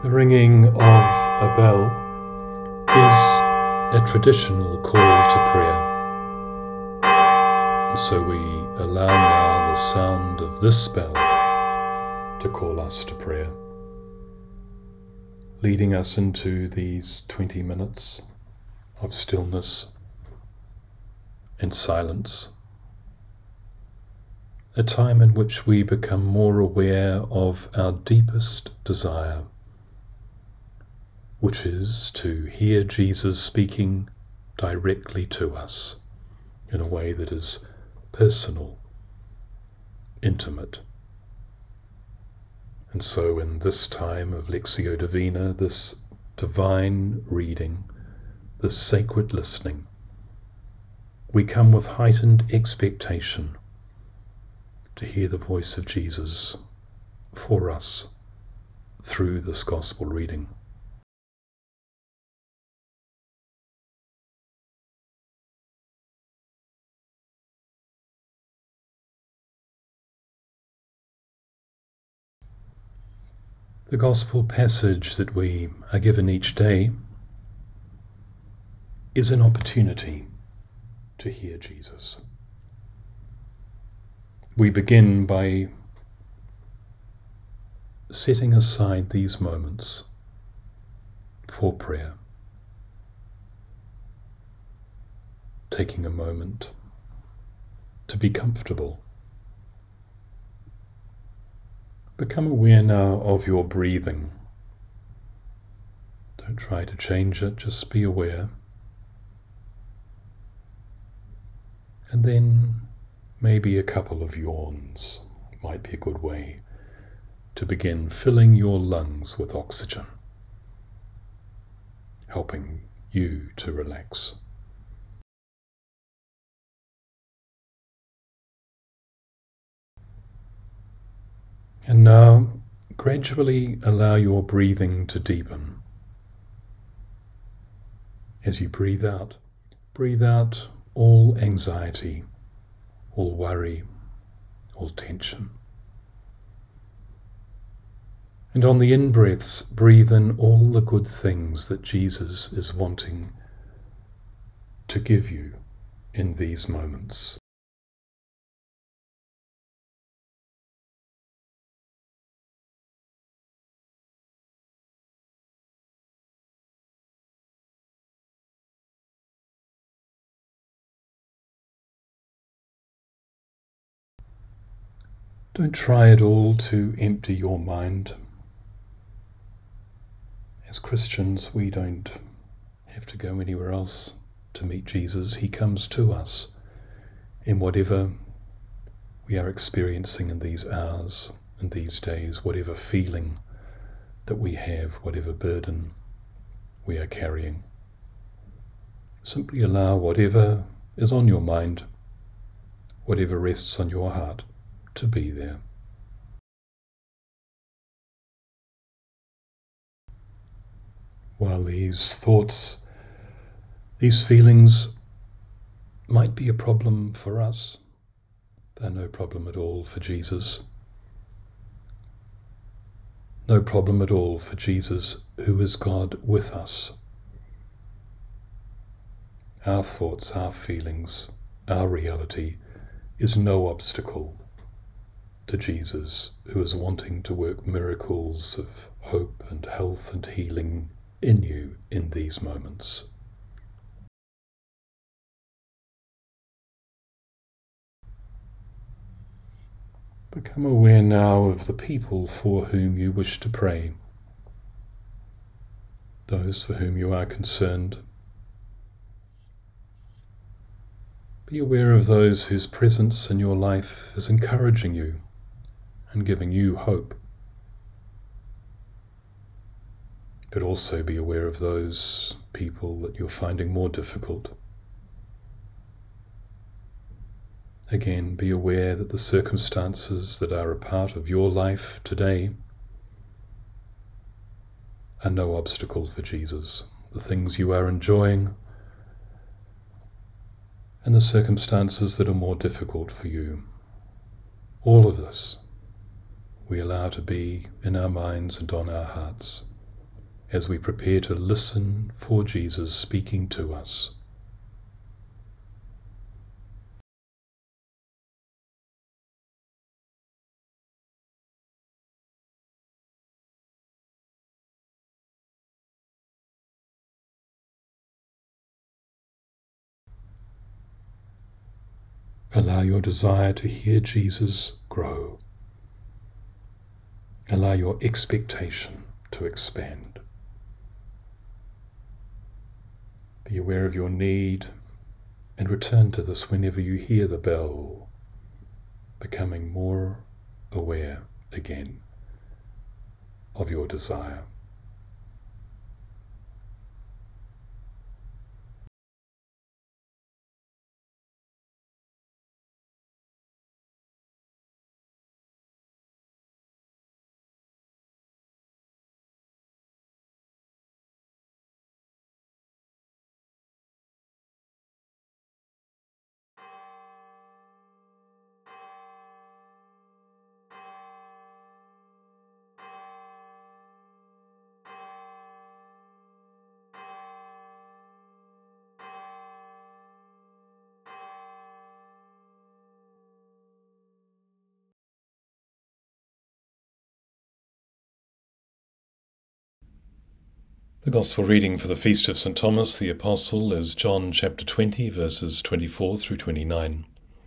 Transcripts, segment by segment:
The ringing of a bell is a traditional call to prayer. And so we allow now the sound of this bell to call us to prayer, leading us into these 20 minutes of stillness and silence, a time in which we become more aware of our deepest desire, which is to hear Jesus speaking directly to us in a way that is personal, intimate. And so in this time of Lectio Divina, this divine reading, this sacred listening, we come with heightened expectation to hear the voice of Jesus for us through this gospel reading. The gospel passage that we are given each day is an opportunity to hear Jesus. We begin by setting aside these moments for prayer, taking a moment to be comfortable. Become aware now of your breathing. Don't try to change it, just be aware. And then maybe a couple of yawns might be a good way to begin filling your lungs with oxygen, helping you to relax. And now, gradually allow your breathing to deepen. As you breathe out all anxiety, all worry, all tension. And on the in-breaths, breathe in all the good things that Jesus is wanting to give you in these moments. Don't try at all to empty your mind. As Christians, we don't have to go anywhere else to meet Jesus. He comes to us in whatever we are experiencing in these hours and these days, whatever feeling that we have, whatever burden we are carrying. Simply allow whatever is on your mind, whatever rests on your heart, to be there. While these thoughts, these feelings might be a problem for us, they're no problem at all for Jesus. No problem at all for Jesus, who is God with us. Our thoughts, our feelings, our reality is no obstacle to Jesus, who is wanting to work miracles of hope and health and healing in you in these moments. Become aware now of the people for whom you wish to pray, those for whom you are concerned. Be aware of those whose presence in your life is encouraging you and giving you hope. But also be aware of those people that you're finding more difficult. Again, be aware that the circumstances that are a part of your life today are no obstacle for Jesus. The things you are enjoying and the circumstances that are more difficult for you. All of this we allow to be in our minds and on our hearts as we prepare to listen for Jesus speaking to us. Allow your desire to hear Jesus grow. Allow your expectation to expand. Be aware of your need and return to this whenever you hear the bell, becoming more aware again of your desire. The Gospel reading for the Feast of St. Thomas the Apostle is John chapter 20, verses 24 through 29.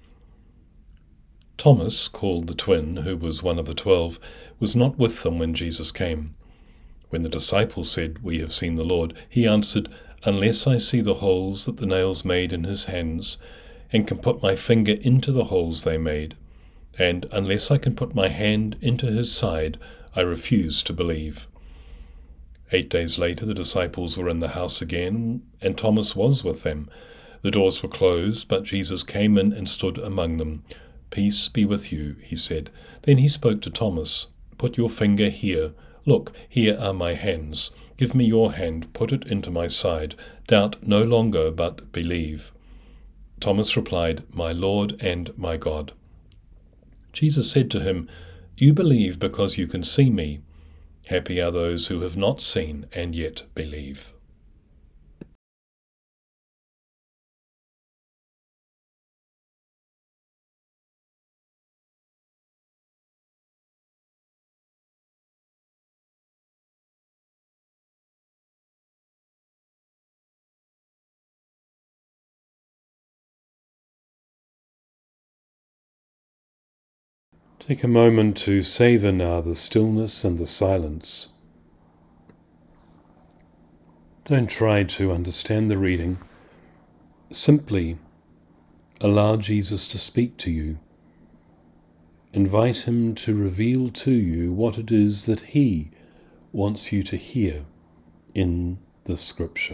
Thomas, called the twin, who was one of the 12, was not with them when Jesus came. When the disciples said, "We have seen the Lord," he answered, "Unless I see the holes that the nails made in his hands, and can put my finger into the holes they made, and unless I can put my hand into his side, I refuse to believe." 8 days later, the disciples were in the house again, and Thomas was with them. The doors were closed, but Jesus came in and stood among them. "Peace be with you," he said. Then he spoke to Thomas. "Put your finger here. Look, here are my hands. Give me your hand. Put it into my side. Doubt no longer, but believe." Thomas replied, "My Lord and my God." Jesus said to him, "You believe because you can see me. Happy are those who have not seen and yet believe." Take a moment to savor now the stillness and the silence. Don't try to understand the reading. Simply allow Jesus to speak to you. Invite him to reveal to you what it is that he wants you to hear in the Scripture.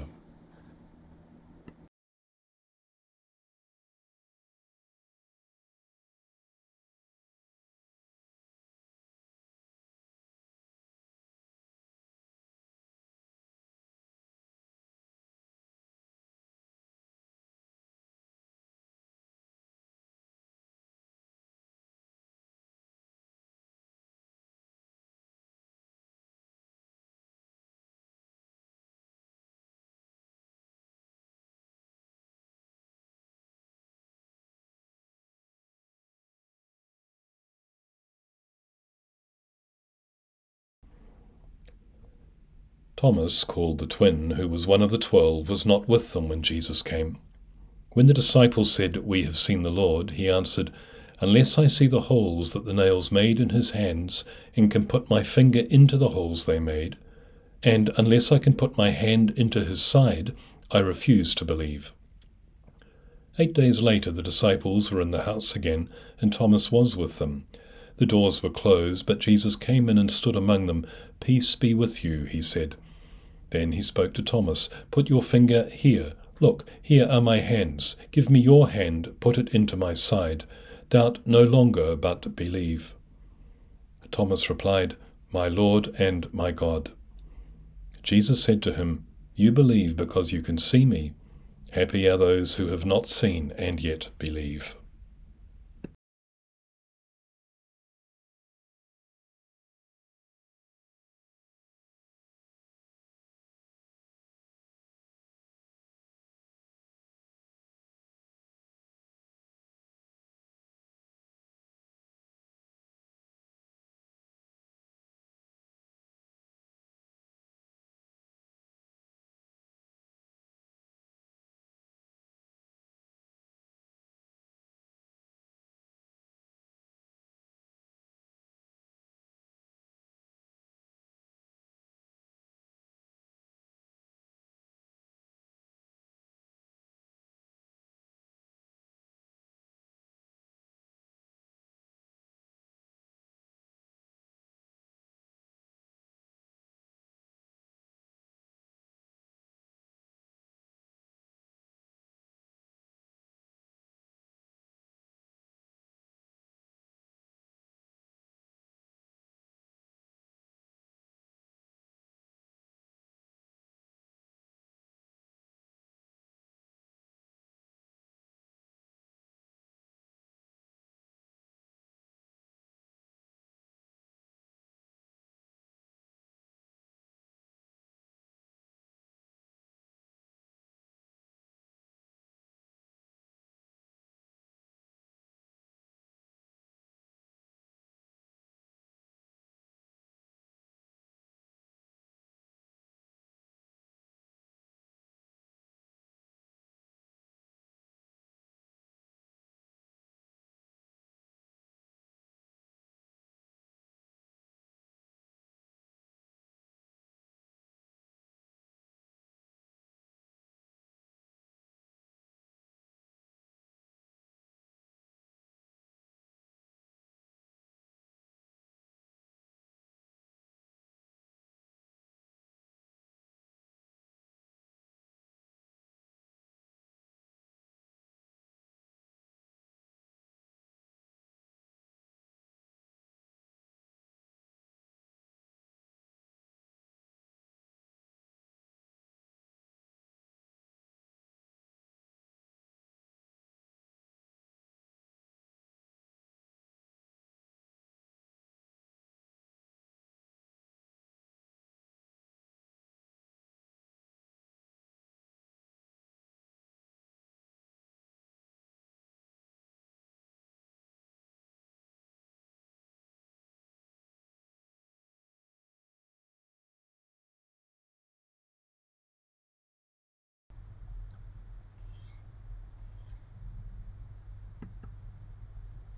Thomas, called the twin, who was one of the 12, was not with them when Jesus came. When the disciples said, "We have seen the Lord," he answered, "Unless I see the holes that the nails made in his hands, and can put my finger into the holes they made, and unless I can put my hand into his side, I refuse to believe." 8 days later, the disciples were in the house again, and Thomas was with them. The doors were closed, but Jesus came in and stood among them. "Peace be with you," he said. Then he spoke to Thomas. "Put your finger here. Look, here are my hands. Give me your hand. Put it into my side. Doubt no longer, but believe." Thomas replied, "My Lord and my God." Jesus said to him, "You believe because you can see me. Happy are those who have not seen and yet believe."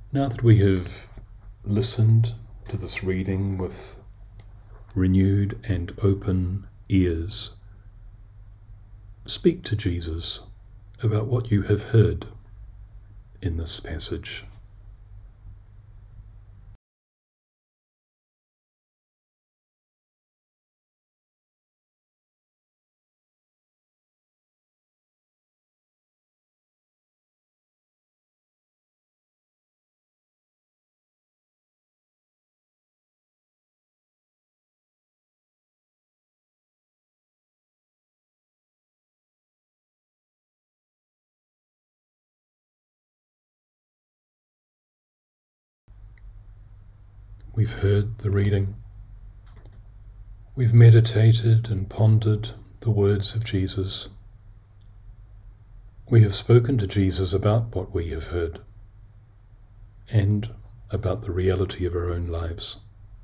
Now that we have listened to this reading with renewed and open ears, speak to Jesus about what you have heard in this passage. We've heard the reading. We've meditated and pondered the words of Jesus. We have spoken to Jesus about what we have heard and about the reality of our own lives.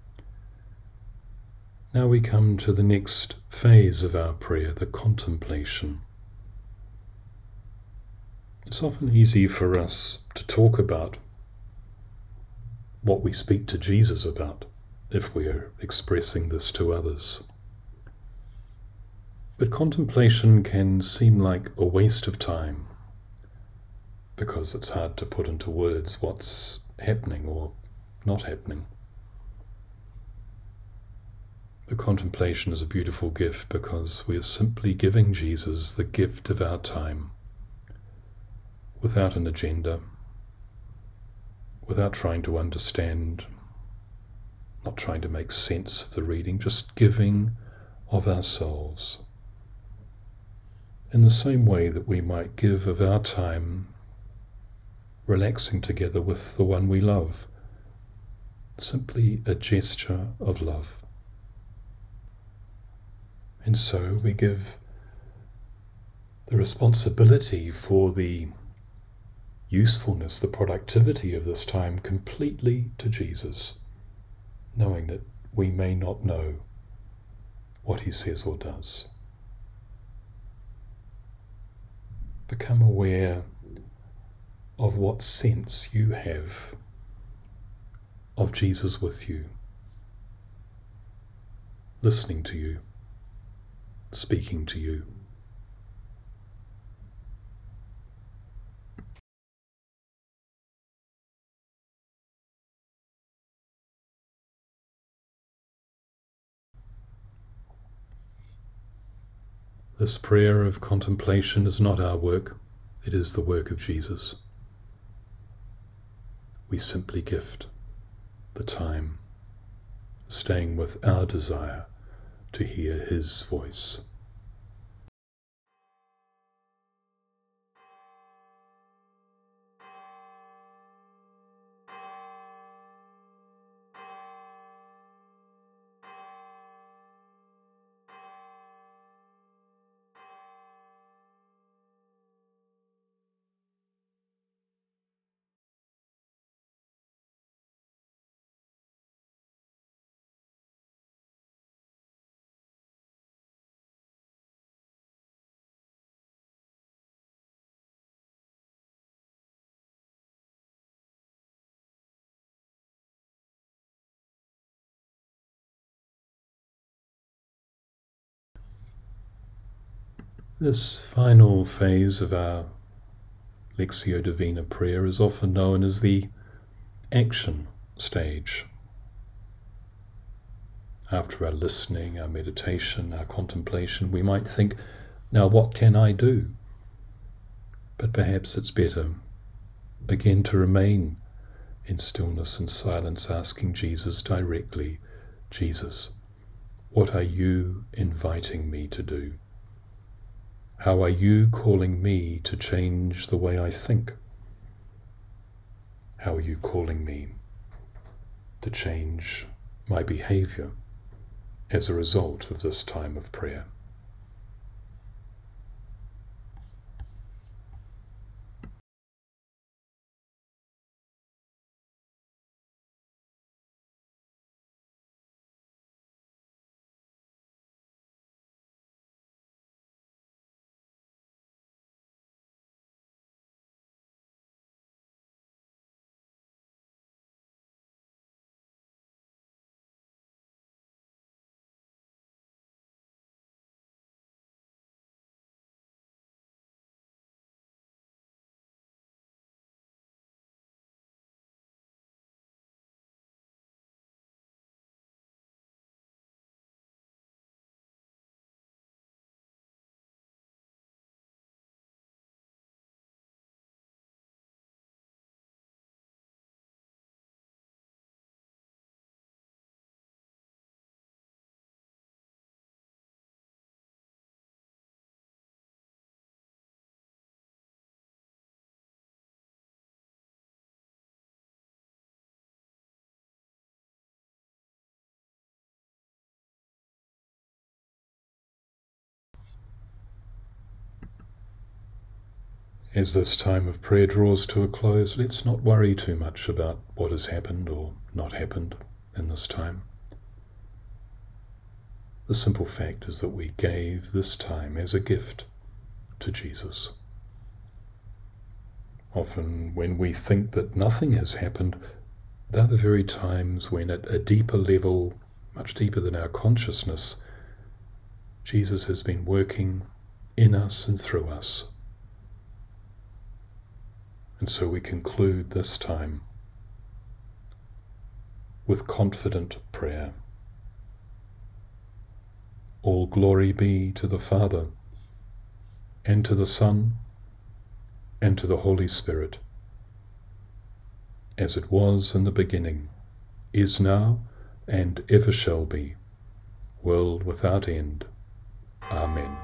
Now we come to the next phase of our prayer, the contemplation. It's often easy for us to talk about what we speak to Jesus about if we are expressing this to others. But contemplation can seem like a waste of time because it's hard to put into words what's happening or not happening. The contemplation is a beautiful gift because we are simply giving Jesus the gift of our time without an agenda, without trying to understand, not trying to make sense of the reading, just giving of ourselves. In the same way that we might give of our time relaxing together with the one we love, simply a gesture of love. And so we give the responsibility for the usefulness, the productivity of this time completely to Jesus, knowing that we may not know what he says or does. Become aware of what sense you have of Jesus with you, listening to you, speaking to you. This prayer of contemplation is not our work, it is the work of Jesus. We simply gift the time, staying with our desire to hear his voice. This final phase of our Lectio Divina prayer is often known as the action stage. After our listening, our meditation, our contemplation, we might think, now what can I do? But perhaps it's better, again, to remain in stillness and silence, asking Jesus directly, Jesus, what are you inviting me to do? How are you calling me to change the way I think? How are you calling me to change my behavior as a result of this time of prayer? As this time of prayer draws to a close, let's not worry too much about what has happened or not happened in this time. The simple fact is that we gave this time as a gift to Jesus. Often when we think that nothing has happened, they're the very times when at a deeper level, much deeper than our consciousness, Jesus has been working in us and through us. And so we conclude this time with confident prayer. All glory be to the Father, and to the Son, and to the Holy Spirit, as it was in the beginning, is now, and ever shall be, world without end. Amen.